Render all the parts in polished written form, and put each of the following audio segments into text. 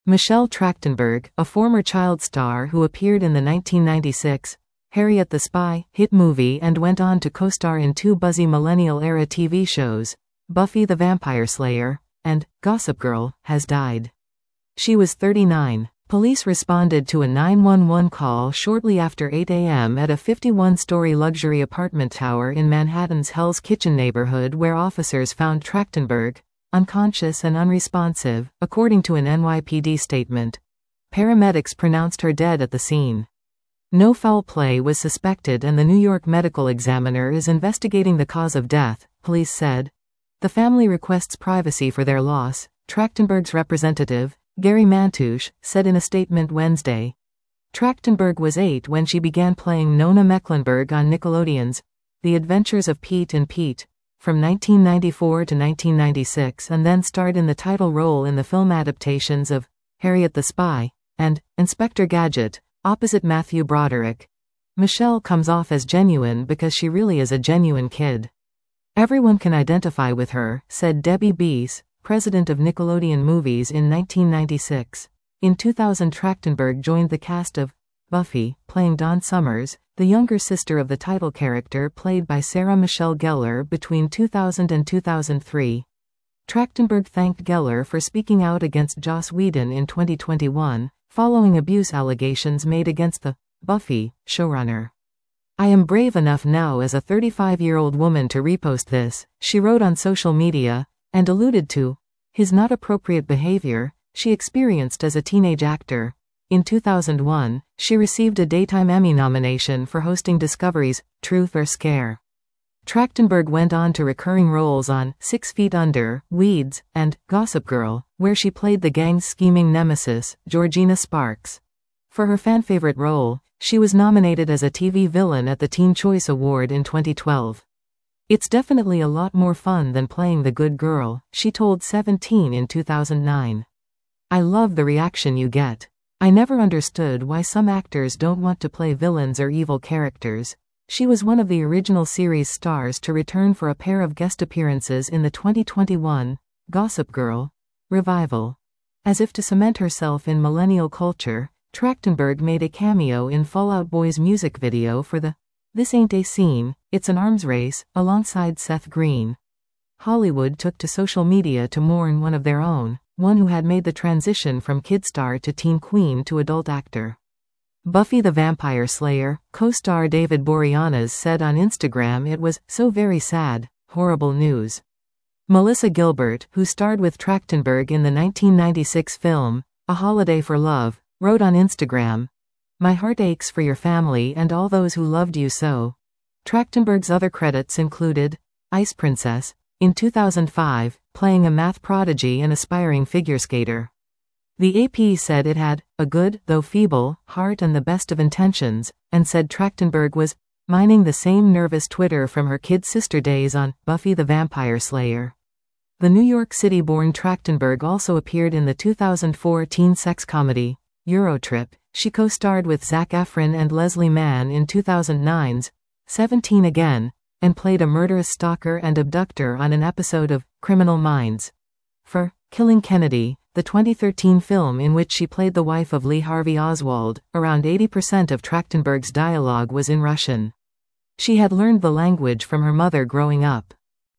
Michelle Trachtenberg, a former child star who appeared in the 1996 Harriet the Spy hit movie and went on to co-star in two buzzy millennial-era TV shows, Buffy the Vampire Slayer and Gossip Girl, has died. She was 39. Police responded to a 911 call shortly after 8 a.m. at a 51-story luxury apartment tower in Manhattan's Hell's Kitchen neighborhood where officers found Trachtenberg unconscious and unresponsive, according to an NYPD statement. Paramedics pronounced her dead at the scene. No foul play was suspected and the New York Medical Examiner is investigating the cause of death, police said. The family requests privacy for their loss, Trachtenberg's representative, Gary Mantouche, said in a statement Wednesday. Trachtenberg was 8 when she began playing Nona Mecklenburg on Nickelodeon's The Adventures of Pete and Pete, from 1994 to 1996, and then starred in the title role in the film adaptations of Harriet the Spy and Inspector Gadget, opposite Matthew Broderick. Michelle comes off as genuine because she really is a genuine kid. Everyone can identify with her, said Debbie Beese, president of Nickelodeon Movies in 1996. In 2000, Trachtenberg joined the cast of Buffy, playing Dawn Summers, the younger sister of the title character played by Sarah Michelle Gellar between 2000 and 2003. Trachtenberg thanked Gellar for speaking out against Joss Whedon in 2021, following abuse allegations made against the Buffy showrunner. "I am brave enough now as a 35-year-old woman to repost this," she wrote on social media, and alluded to his not appropriate behavior she experienced as a teenage actor. In 2001, she received a Daytime Emmy nomination for hosting Discovery's Truth or Scare. Trachtenberg went on to recurring roles on 6 Feet Under, Weeds, and Gossip Girl, where she played the gang's scheming nemesis, Georgina Sparks. For her fan-favorite role, she was nominated as a TV villain at the Teen Choice Award in 2012. "It's definitely a lot more fun than playing the good girl," she told 17 in 2009. "I love the reaction you get. I never understood why some actors don't want to play villains or evil characters." She was one of the original series stars to return for a pair of guest appearances in the 2021 Gossip Girl revival. As if to cement herself in millennial culture, Trachtenberg made a cameo in Fall Out Boy's music video for the This Ain't a Scene, It's an Arms Race, alongside Seth Green. Hollywood took to social media to mourn one of their own, one who had made the transition from kid star to teen queen to adult actor. Buffy the Vampire Slayer co-star David Boreanaz said on Instagram it was so very sad, horrible news. Melissa Gilbert, who starred with Trachtenberg in the 1996 film A Holiday for Love, wrote on Instagram, "My heart aches for your family and all those who loved you so." Trachtenberg's other credits included Ice Princess, in 2005, playing a math prodigy and aspiring figure skater. The AP said it had a good, though feeble, heart and the best of intentions, and said Trachtenberg was mining the same nervous Twitter from her kid sister days on Buffy the Vampire Slayer. The New York City-born Trachtenberg also appeared in the 2004 teen sex comedy Eurotrip. She co-starred with Zac Efron and Leslie Mann in 2009's 17 Again, and played a murderous stalker and abductor on an episode of Criminal Minds. For Killing Kennedy, the 2013 film in which she played the wife of Lee Harvey Oswald, around 80% of Trachtenberg's dialogue was in Russian. She had learned the language from her mother growing up.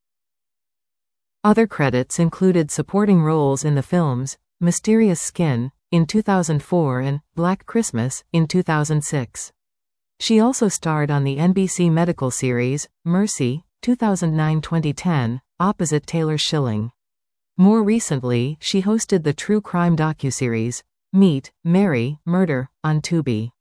Other credits included supporting roles in the films Mysterious Skin, in 2004 and Black Christmas, in 2006. She also starred on the NBC medical series, Mercy, 2009-2010, opposite Taylor Schilling. More recently, she hosted the true crime docuseries, Meet, Marry, Murder, on Tubi.